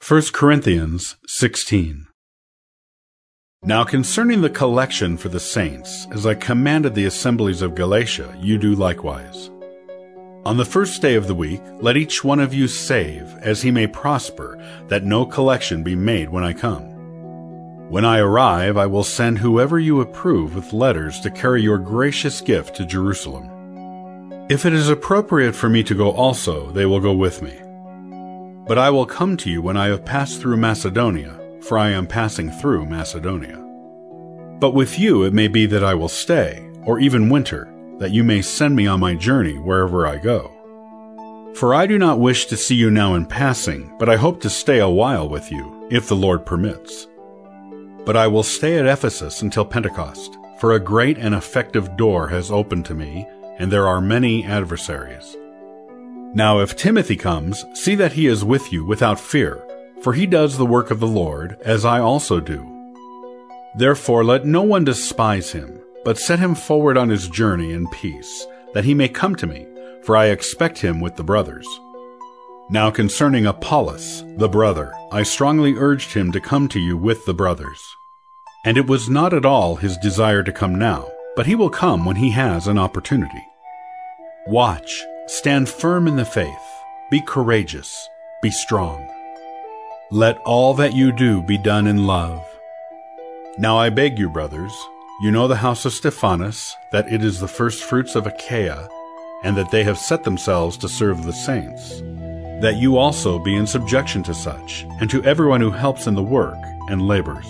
1 Corinthians 16. Now concerning the collection for the saints, as I commanded the assemblies of Galatia, you do likewise. On the first day of the week, let each one of you save, as he may prosper, that no collection be made when I come. When I arrive, I will send whoever you approve with letters to carry your gracious gift to Jerusalem. If it is appropriate for me to go also, they will go with me. But I will come to you when I have passed through Macedonia, for I am passing through Macedonia. But with you it may be that I will stay, or even winter, that you may send me on my journey wherever I go. For I do not wish to see you now in passing, but I hope to stay a while with you, if the Lord permits. But I will stay at Ephesus until Pentecost, for a great and effective door has opened to me, and there are many adversaries. Now if Timothy comes, see that he is with you without fear, for he does the work of the Lord, as I also do. Therefore let no one despise him, but set him forward on his journey in peace, that he may come to me, for I expect him with the brothers. Now concerning Apollos, the brother, I strongly urged him to come to you with the brothers. And it was not at all his desire to come now, but he will come when he has an opportunity. Watch, stand firm in the faith, be courageous, be strong. Let all that you do be done in love. Now I beg you, brothers, you know the house of Stephanas, that it is the firstfruits of Achaia, and that they have set themselves to serve the saints, that you also be in subjection to such, and to everyone who helps in the work and labors.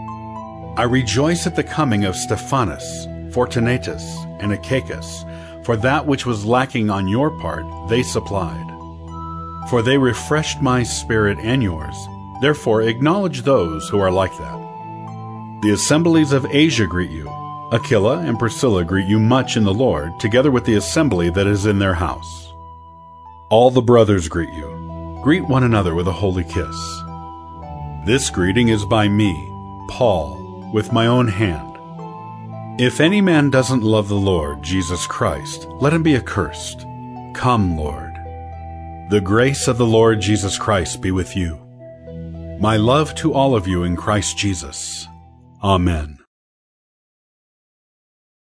I rejoice at the coming of Stephanas, Fortunatus, and Achaicus, for that which was lacking on your part they supplied. For they refreshed my spirit and yours, therefore acknowledge those who are like that. The assemblies of Asia greet you. Aquila and Priscilla greet you much in the Lord, together with the assembly that is in their house. All the brothers greet you. Greet one another with a holy kiss. This greeting is by me, Paul, with my own hand. If any man doesn't love the Lord Jesus Christ, let him be accursed. Come, Lord. The grace of the Lord Jesus Christ be with you. My love to all of you in Christ Jesus. Amen.